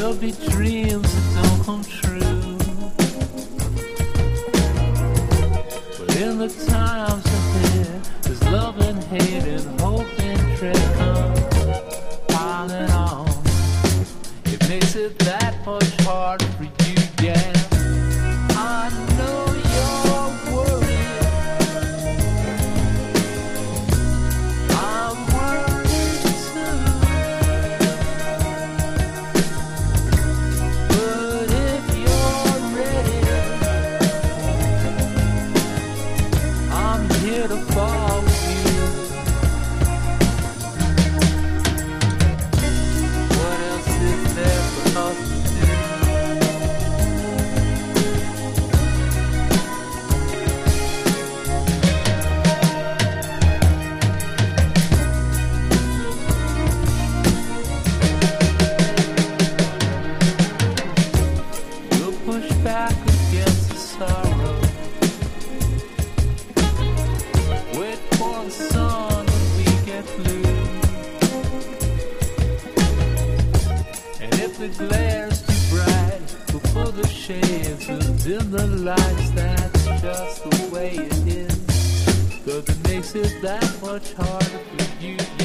There'll be dreams that don't come true, but in the times ahead, there's love and hate and hope and dread come piling on. It makes it that much harder for you, yeah. I know you're worried, I'm worried too, but if you're ready, I'm here to fall with you. What else is there for us to do? We'll push back against the sorrow, wait for the sun when we get blue, and if the glare's too bright, we'll pull the shades and dim the lights. That's just the way it is, 'cause it makes it that much harder for you.